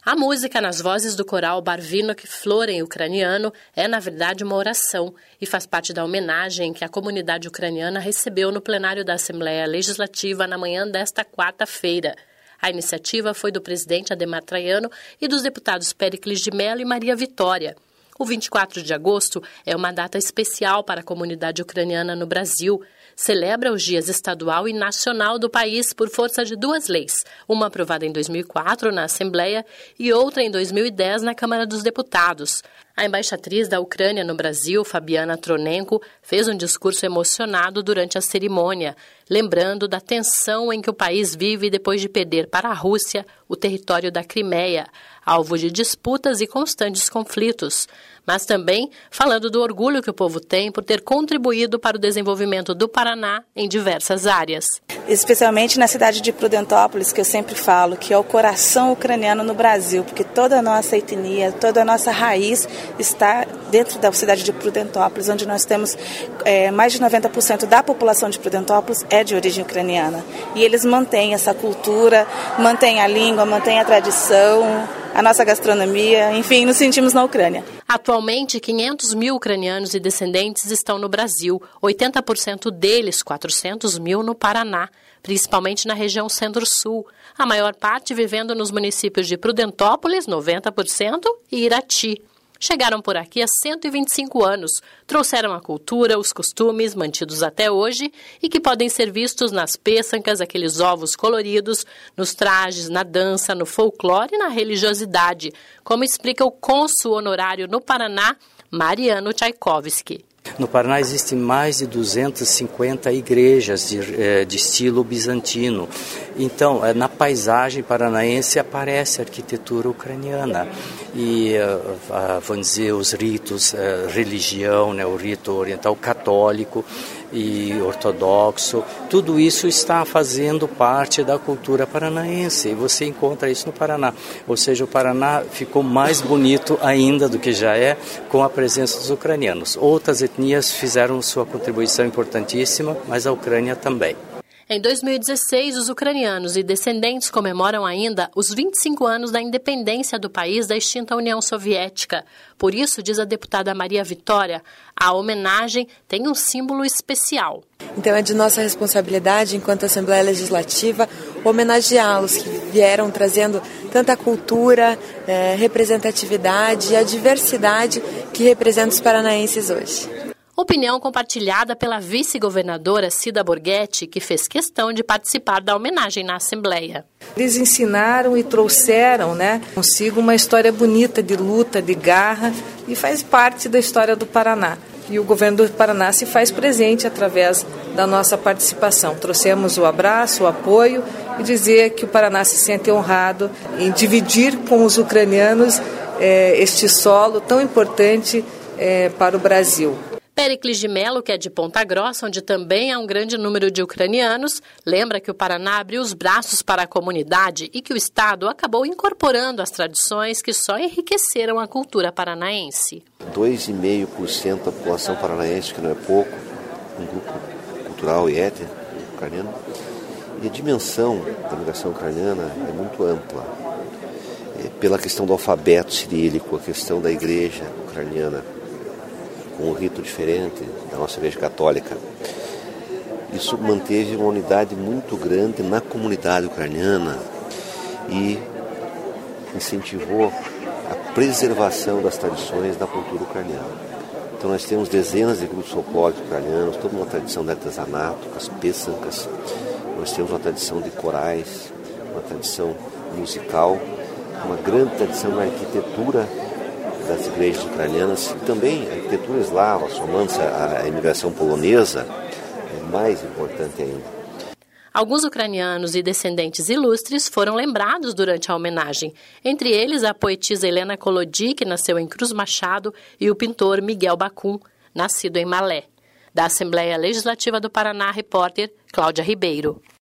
A música nas vozes do coral Barvinok Flor em ucraniano é, na verdade, uma oração e faz parte da homenagem que a comunidade ucraniana recebeu no plenário da Assembleia Legislativa na manhã desta quarta-feira. A iniciativa foi do presidente Ademar Traiano e dos deputados Péricles de Mello e Maria Vitória. O 24 de agosto é uma data especial para a comunidade ucraniana no Brasil. Celebra os dias estadual e nacional do país por força de duas leis, uma aprovada em 2004 na Assembleia e outra em 2010 na Câmara dos Deputados. A embaixatriz da Ucrânia no Brasil, Fabiana Tronenko, fez um discurso emocionado durante a cerimônia, lembrando da tensão em que o país vive depois de perder para a Rússia o território da Crimeia, alvo de disputas e constantes conflitos, mas também falando do orgulho que o povo tem por ter contribuído para o desenvolvimento do Paraná em diversas áreas. Especialmente na cidade de Prudentópolis, que eu sempre falo, que é o coração ucraniano no Brasil, porque toda a nossa etnia, toda a nossa raiz está dentro da cidade de Prudentópolis, onde nós temos mais de 90% da população de Prudentópolis é de origem ucraniana. E eles mantêm essa cultura, mantêm a língua, mantêm a tradição, a nossa gastronomia, enfim, nos sentimos na Ucrânia. Atualmente, 500 mil ucranianos e descendentes estão no Brasil, 80% deles, 400 mil, no Paraná, principalmente na região Centro-Sul, a maior parte vivendo nos municípios de Prudentópolis, 90%, e Irati. Chegaram por aqui há 125 anos, trouxeram a cultura, os costumes mantidos até hoje e que podem ser vistos nas pêsancas, aqueles ovos coloridos, nos trajes, na dança, no folclore e na religiosidade, como explica o cônsul honorário no Paraná, Mariano Tchaikovsky. No Paraná existem mais de 250 igrejas de estilo bizantino. Então, na paisagem paranaense aparece a arquitetura ucraniana. E, vamos dizer, os ritos, religião, né, o rito oriental católico e ortodoxo, tudo isso está fazendo parte da cultura paranaense. E você encontra isso no Paraná. Ou seja, o Paraná ficou mais bonito ainda do que já é com a presença dos ucranianos. Outras etnias fizeram sua contribuição importantíssima, mas a Ucrânia também. Em 2016, os ucranianos e descendentes comemoram ainda os 25 anos da independência do país da extinta União Soviética. Por isso, diz a deputada Maria Vitória, a homenagem tem um símbolo especial. Então é de nossa responsabilidade, enquanto Assembleia Legislativa, homenageá-los que vieram trazendo tanta cultura, representatividade e a diversidade que representa os paranaenses hoje. Opinião compartilhada pela vice-governadora Cida Borghetti, que fez questão de participar da homenagem na Assembleia. Eles ensinaram e trouxeram, consigo uma história bonita de luta, de garra, e faz parte da história do Paraná. E o governo do Paraná se faz presente através da nossa participação. Trouxemos o abraço, o apoio e dizer que o Paraná se sente honrado em dividir com os ucranianos este solo tão importante para o Brasil. Péricles de Mello, que é de Ponta Grossa, onde também há um grande número de ucranianos, lembra que o Paraná abriu os braços para a comunidade e que o Estado acabou incorporando as tradições que só enriqueceram a cultura paranaense. 2,5% da população paranaense, que não é pouco, um grupo cultural e étnico ucraniano. E a dimensão da migração ucraniana é muito ampla. Pela questão do alfabeto cirílico, a questão da igreja ucraniana, com um rito diferente da nossa igreja católica. Isso manteve uma unidade muito grande na comunidade ucraniana e incentivou a preservação das tradições da cultura ucraniana. Então nós temos dezenas de grupos folclóricos ucranianos, toda uma tradição de artesanato, com as pêsancas. Nós temos uma tradição de corais, uma tradição musical, uma grande tradição na arquitetura das igrejas ucranianas e também a arquitetura eslava, somando-se à imigração polonesa, é mais importante ainda. Alguns ucranianos e descendentes ilustres foram lembrados durante a homenagem, entre eles a poetisa Helena Kolodi, que nasceu em Cruz Machado, e o pintor Miguel Bacum, nascido em Malé. Da Assembleia Legislativa do Paraná, repórter Cláudia Ribeiro.